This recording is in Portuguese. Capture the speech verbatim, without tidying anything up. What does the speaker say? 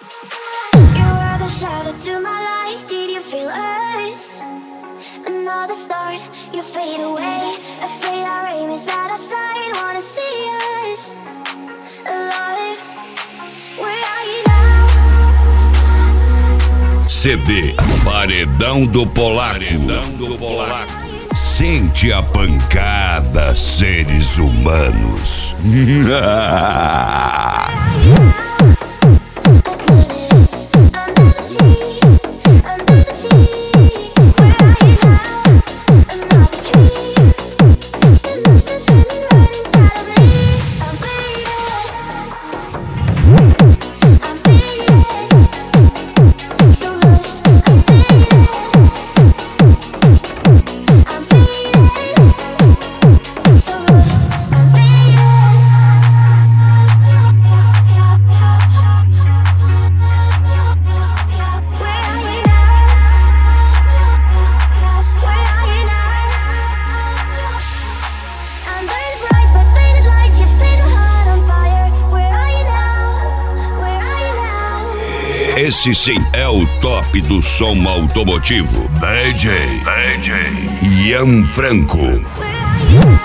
You were the shadow to my light. Did you feel us? Another start, you fade away. Afraid our aim is out of sight. Wanna see us alive. Where are you now? C D Paredão do Polaco. Paredão do Polaco. Sente a pancada, seres humanos. Esse sim é o top do som automotivo. D J D J Ian Franco.